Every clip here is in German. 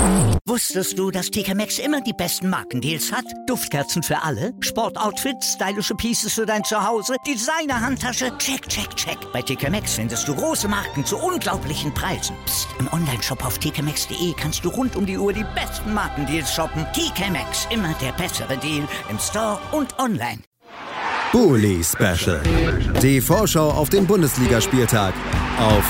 Wusstest du, dass TK Maxx immer die besten Markendeals hat? Duftkerzen für alle, Sportoutfits, stylische Pieces für dein Zuhause, Designer-Handtasche, check, check, check. Bei TK Maxx findest du große Marken zu unglaublichen Preisen. Psst. Im Onlineshop auf tkmaxx.de kannst du rund um die Uhr die besten Markendeals shoppen. TK Maxx, immer der bessere Deal im Store und online. Bully Special. Die Vorschau auf den Bundesligaspieltag auf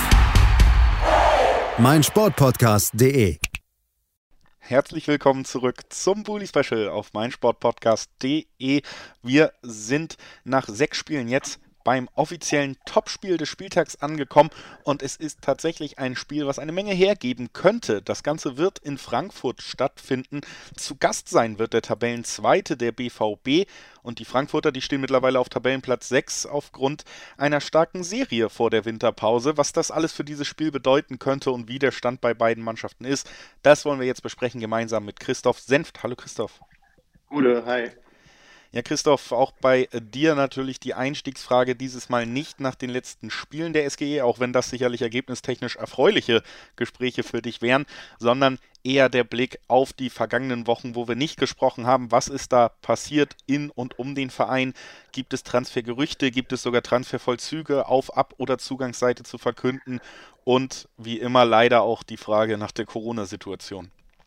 meinsportpodcast.de. Herzlich willkommen zurück zum Bully Special auf meinsportpodcast.de. Wir sind nach 6 Spielen jetzt beim offiziellen Topspiel des Spieltags angekommen und es ist tatsächlich ein Spiel, was eine Menge hergeben könnte. Das Ganze wird in Frankfurt stattfinden. Zu Gast sein wird der Tabellenzweite, der BVB, und die Frankfurter, die stehen mittlerweile auf Tabellenplatz 6 aufgrund einer starken Serie vor der Winterpause. Was das alles für dieses Spiel bedeuten könnte und wie der Stand bei beiden Mannschaften ist, das wollen wir jetzt besprechen, gemeinsam mit Christoph Senft. Hallo Christoph. Gute, hi. Ja, Christoph, auch bei dir natürlich die Einstiegsfrage dieses Mal nicht nach den letzten Spielen der SGE, auch wenn das sicherlich ergebnistechnisch erfreuliche Gespräche für dich wären, sondern eher der Blick auf die vergangenen Wochen, wo wir nicht gesprochen haben. Was ist da passiert in und um den Verein? Gibt es Transfergerüchte? Gibt es sogar Transfervollzüge auf Ab- oder Zugangsseite zu verkünden? Und wie immer leider auch die Frage nach der Corona-Situation.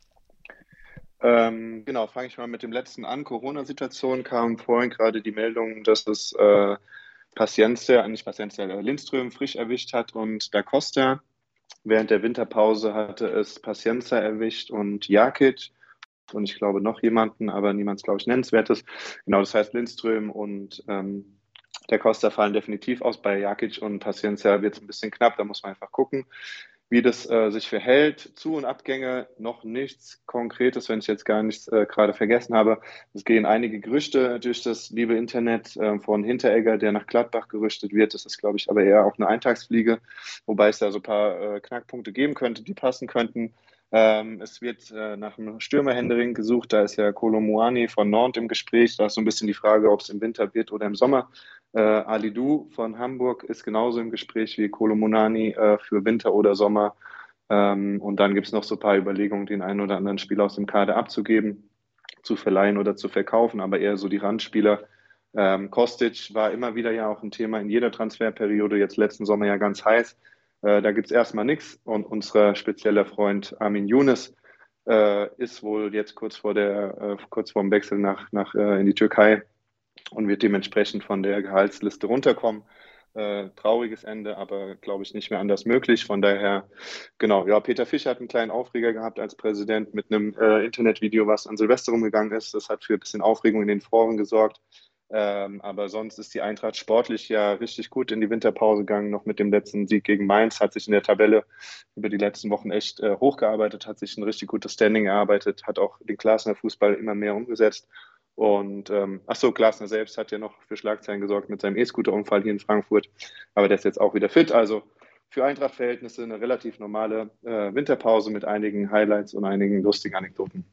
Genau, fange ich mal mit dem letzten an. Corona-Situation kam vorhin gerade die Meldung, dass es Lindström frisch erwischt hat und Da Costa. Während der Winterpause hatte es Paciencia erwischt und Jakic und ich glaube noch jemanden, aber niemand, glaube ich, Nennenswertes. Genau, das heißt Lindström und Da Costa fallen definitiv aus. Bei Jakic und Paciencia wird es ein bisschen knapp, da muss man einfach gucken, wie das sich verhält. Zu- und Abgänge noch nichts Konkretes, wenn ich jetzt gar nichts gerade vergessen habe. Es gehen einige Gerüchte durch das liebe Internet von Hinteregger, der nach Gladbach gerüchtet wird. Das ist, glaube ich, aber eher auch eine Eintagsfliege, wobei es da so ein paar Knackpunkte geben könnte, die passen könnten. Es wird nach einem Stürmerhändering gesucht. Da ist ja Kolo Muani von Nantes im Gespräch. Da ist so ein bisschen die Frage, ob es im Winter wird oder im Sommer. Alidou von Hamburg ist genauso im Gespräch wie Kolo Muani für Winter oder Sommer. Und dann gibt es noch so ein paar Überlegungen, den einen oder anderen Spieler aus dem Kader abzugeben, zu verleihen oder zu verkaufen, aber eher so die Randspieler. Kostic war immer wieder ja auch ein Thema in jeder Transferperiode, jetzt letzten Sommer ja ganz heiß. Da gibt es erstmal nichts und unser spezieller Freund Armin Younes ist wohl jetzt kurz vor dem Wechsel in die Türkei und wird dementsprechend von der Gehaltsliste runterkommen. Trauriges Ende, aber glaube ich nicht mehr anders möglich. Von daher, genau, ja, Peter Fischer hat einen kleinen Aufreger gehabt als Präsident mit einem Internetvideo, was an Silvester rumgegangen ist. Das hat für ein bisschen Aufregung in den Foren gesorgt. Aber sonst ist die Eintracht sportlich ja richtig gut in die Winterpause gegangen, noch mit dem letzten Sieg gegen Mainz, hat sich in der Tabelle über die letzten Wochen echt hochgearbeitet, hat sich ein richtig gutes Standing erarbeitet, hat auch den Glasner Fußball immer mehr umgesetzt. Und Glasner selbst hat ja noch für Schlagzeilen gesorgt mit seinem E-Scooter-Unfall hier in Frankfurt, aber der ist jetzt auch wieder fit. Also für Eintracht-Verhältnisse eine relativ normale Winterpause mit einigen Highlights und einigen lustigen Anekdoten.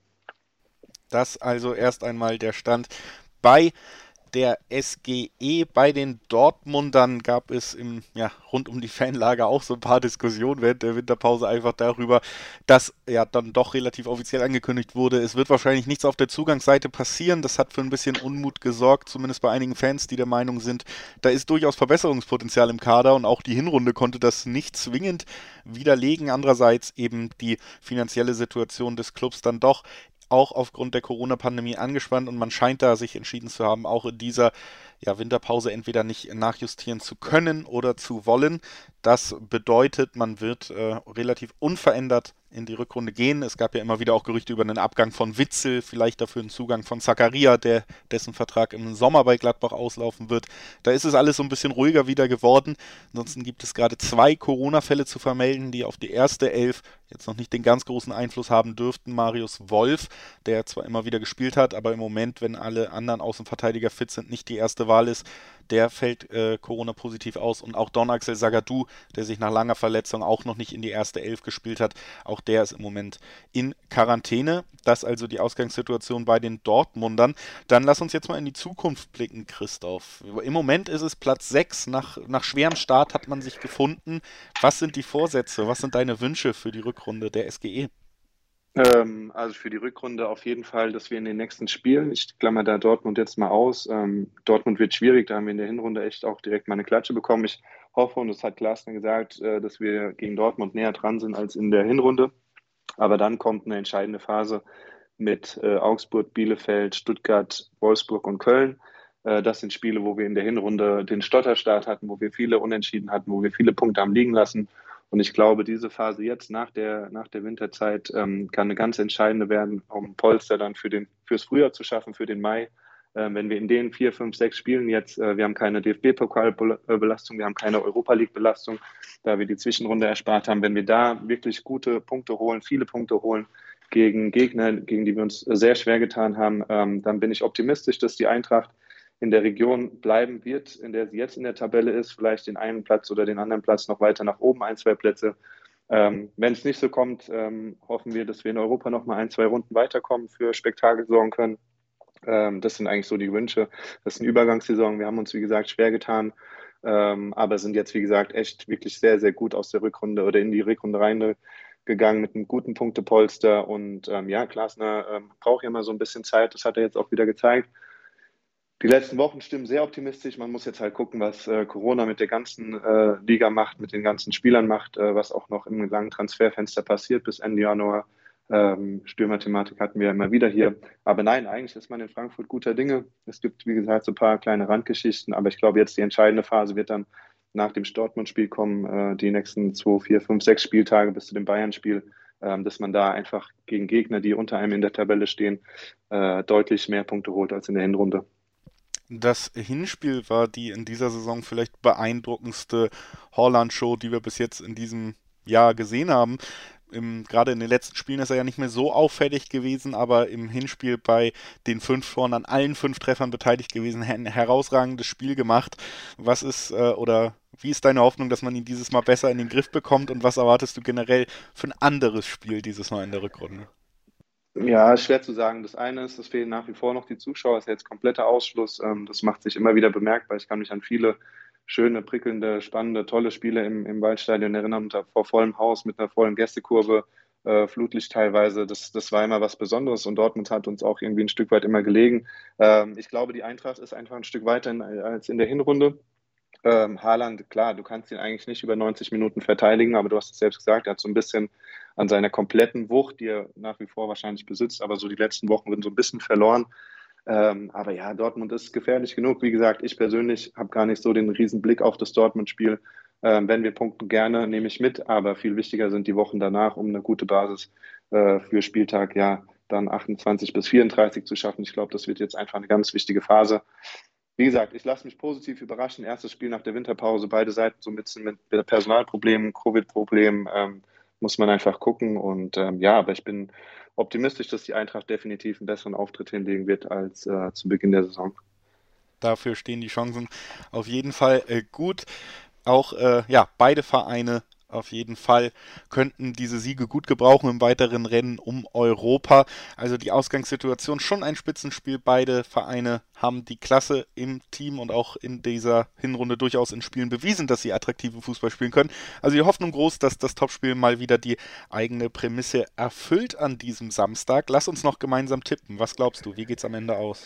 Das also erst einmal der Stand bei der SGE. Bei den Dortmundern gab es rund um die Fanlager auch so ein paar Diskussionen während der Winterpause einfach darüber, dass ja dann doch relativ offiziell angekündigt wurde, es wird wahrscheinlich nichts auf der Zugangsseite passieren. Das hat für ein bisschen Unmut gesorgt, zumindest bei einigen Fans, die der Meinung sind, da ist durchaus Verbesserungspotenzial im Kader und auch die Hinrunde konnte das nicht zwingend widerlegen. Andererseits eben die finanzielle Situation des Clubs dann doch auch aufgrund der Corona-Pandemie angespannt und man scheint da sich entschieden zu haben, auch in dieser Winterpause entweder nicht nachjustieren zu können oder zu wollen. Das bedeutet, man wird relativ unverändert in die Rückrunde gehen. Es gab ja immer wieder auch Gerüchte über einen Abgang von Witzel, vielleicht dafür einen Zugang von Zakaria, dessen Vertrag im Sommer bei Gladbach auslaufen wird. Da ist es alles so ein bisschen ruhiger wieder geworden. Ansonsten gibt es gerade 2 Corona-Fälle zu vermelden, die auf die erste Elf jetzt noch nicht den ganz großen Einfluss haben dürften. Marius Wolf, der zwar immer wieder gespielt hat, aber im Moment, wenn alle anderen Außenverteidiger fit sind, nicht die erste Wahl ist, der fällt Corona-positiv aus. Und auch Don Axel Zagadou, der sich nach langer Verletzung auch noch nicht in die erste Elf gespielt hat, auch der ist im Moment in Quarantäne. Das also die Ausgangssituation bei den Dortmundern. Dann lass uns jetzt mal in die Zukunft blicken, Christoph. Im Moment ist es Platz 6. Nach schwerem Start hat man sich gefunden. Was sind die Vorsätze? Was sind deine Wünsche für die Rückrunde der SGE? Also für die Rückrunde auf jeden Fall, dass wir in den nächsten Spielen, ich klammer da Dortmund jetzt mal aus, Dortmund wird schwierig, da haben wir in der Hinrunde echt auch direkt mal eine Klatsche bekommen. Ich hoffe, und das hat Glasner gesagt, dass wir gegen Dortmund näher dran sind als in der Hinrunde. Aber dann kommt eine entscheidende Phase mit Augsburg, Bielefeld, Stuttgart, Wolfsburg und Köln. Das sind Spiele, wo wir in der Hinrunde den Stotterstart hatten, wo wir viele Unentschieden hatten, wo wir viele Punkte haben liegen lassen. Und ich glaube, diese Phase jetzt nach der Winterzeit kann eine ganz entscheidende werden, um Polster dann fürs Frühjahr zu schaffen, für den Mai. Wenn wir in den 4, 5, 6 Spielen jetzt, wir haben keine DFB-Pokalbelastung, wir haben keine Europa-League-Belastung, da wir die Zwischenrunde erspart haben, wenn wir da wirklich gute Punkte holen, viele Punkte holen gegen Gegner, gegen die wir uns sehr schwer getan haben, dann bin ich optimistisch, dass die Eintracht in der Region bleiben wird, in der sie jetzt in der Tabelle ist, vielleicht den einen Platz oder den anderen Platz noch weiter nach oben, 1, 2 Plätze. Wenn es nicht so kommt, hoffen wir, dass wir in Europa noch mal 1, 2 Runden weiterkommen, für Spektakel sorgen können. Das sind eigentlich so die Wünsche. Das ist eine Übergangssaison. Wir haben uns, wie gesagt, schwer getan, aber sind jetzt, wie gesagt, echt wirklich sehr, sehr gut aus der Rückrunde oder in die Rückrunde reingegangen mit einem guten Punktepolster. Und ja, Glasner braucht ja mal so ein bisschen Zeit. Das hat er jetzt auch wieder gezeigt. Die letzten Wochen stimmen sehr optimistisch. Man muss jetzt halt gucken, was Corona mit der ganzen Liga macht, mit den ganzen Spielern macht, was auch noch im langen Transferfenster passiert bis Ende Januar. Stürmerthematik hatten wir immer wieder hier. Aber nein, eigentlich ist man in Frankfurt guter Dinge. Es gibt, wie gesagt, so ein paar kleine Randgeschichten. Aber ich glaube, jetzt die entscheidende Phase wird dann nach dem Dortmund-Spiel kommen, die nächsten 2, 4, 5, 6 Spieltage bis zu dem Bayern-Spiel, dass man da einfach gegen Gegner, die unter einem in der Tabelle stehen, deutlich mehr Punkte holt als in der Hinrunde. Das Hinspiel war die in dieser Saison vielleicht beeindruckendste Haaland-Show, die wir bis jetzt in diesem Jahr gesehen haben. Gerade in den letzten Spielen ist er ja nicht mehr so auffällig gewesen, aber im Hinspiel bei den 5 Toren an allen 5 Treffern beteiligt gewesen, ein herausragendes Spiel gemacht. Was ist oder wie ist deine Hoffnung, dass man ihn dieses Mal besser in den Griff bekommt, und was erwartest du generell für ein anderes Spiel dieses Mal in der Rückrunde? Ja, schwer zu sagen. Das eine ist, es fehlen nach wie vor noch die Zuschauer, das ist jetzt kompletter Ausschluss. Das macht sich immer wieder bemerkbar. Ich kann mich an viele schöne, prickelnde, spannende, tolle Spiele im Waldstadion erinnern, vor vollem Haus mit einer vollen Gästekurve, Flutlicht teilweise. Das war immer was Besonderes, und Dortmund hat uns auch irgendwie ein Stück weit immer gelegen. Ich glaube, die Eintracht ist einfach ein Stück weiter als in der Hinrunde. Haaland, klar, du kannst ihn eigentlich nicht über 90 Minuten verteidigen, aber du hast es selbst gesagt, er hat so ein bisschen an seiner kompletten Wucht, die er nach wie vor wahrscheinlich besitzt, aber so die letzten Wochen wurden so ein bisschen verloren. Aber ja, Dortmund ist gefährlich genug. Wie gesagt, ich persönlich habe gar nicht so den riesen Blick auf das Dortmund-Spiel. Wenn wir punkten, gerne, nehme ich mit, aber viel wichtiger sind die Wochen danach, um eine gute Basis für Spieltag, ja, dann 28 bis 34 zu schaffen. Ich glaube, das wird jetzt einfach eine ganz wichtige Phase. Wie gesagt, ich lasse mich positiv überraschen. Erstes Spiel nach der Winterpause, beide Seiten so ein bisschen mit Personalproblemen, Covid-Problemen, muss man einfach gucken. Und ja, aber ich bin optimistisch, dass die Eintracht definitiv einen besseren Auftritt hinlegen wird als zu Beginn der Saison. Dafür stehen die Chancen auf jeden Fall gut. Auch ja, beide Vereine auf jeden Fall könnten diese Siege gut gebrauchen im weiteren Rennen um Europa. Also die Ausgangssituation schon ein Spitzenspiel. Beide Vereine haben die Klasse im Team und auch in dieser Hinrunde durchaus in Spielen bewiesen, dass sie attraktiven Fußball spielen können. Also die Hoffnung groß, dass das Topspiel mal wieder die eigene Prämisse erfüllt an diesem Samstag. Lass uns noch gemeinsam tippen. Was glaubst du? Wie geht's am Ende aus?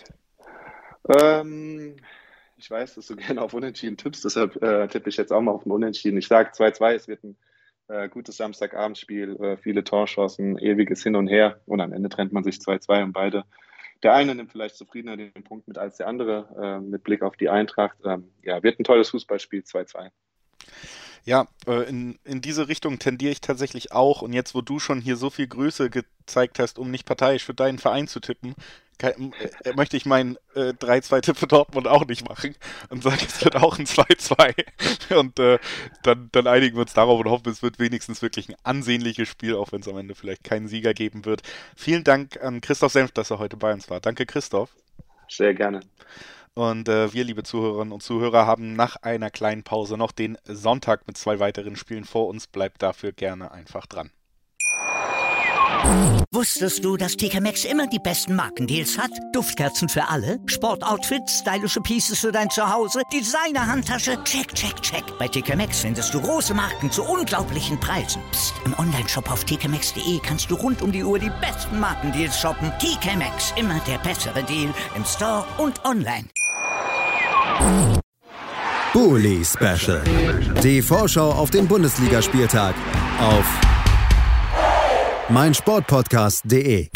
Ich weiß, dass du gerne auf Unentschieden tippst, deshalb tippe ich jetzt auch mal auf ein Unentschieden. Ich sage 2-2, es wird ein gutes Samstagabendspiel, viele Torchancen, ewiges Hin und Her, und am Ende trennt man sich 2-2 und beide. Der eine nimmt vielleicht zufriedener den Punkt mit als der andere, mit Blick auf die Eintracht. Ja, wird ein tolles Fußballspiel, 2-2. Ja, in diese Richtung tendiere ich tatsächlich auch. Und jetzt, wo du schon hier so viel Größe gezeigt hast, um nicht parteiisch für deinen Verein zu tippen, möchte ich meinen 3-2-Tipp für Dortmund auch nicht machen und sage, es wird auch ein 2-2. Und dann einigen wir uns darauf und hoffen, es wird wenigstens wirklich ein ansehnliches Spiel, auch wenn es am Ende vielleicht keinen Sieger geben wird. Vielen Dank an Christoph Senf, dass er heute bei uns war. Danke, Christoph. Sehr gerne. Und wir, liebe Zuhörerinnen und Zuhörer, haben nach einer kleinen Pause noch den Sonntag mit 2 weiteren Spielen vor uns. Bleibt dafür gerne einfach dran. Wusstest du, dass TK Maxx immer die besten Markendeals hat? Duftkerzen für alle, Sportoutfits, stylische Pieces für dein Zuhause, Designer-Handtasche, check, check, check. Bei TK Maxx findest du große Marken zu unglaublichen Preisen. Psst. Im Onlineshop auf tkmaxx.de kannst du rund um die Uhr die besten Markendeals shoppen. TK Maxx, immer der bessere Deal im Store und online. Bully Special. Die Vorschau auf den Bundesligaspieltag auf meinsportpodcast.de.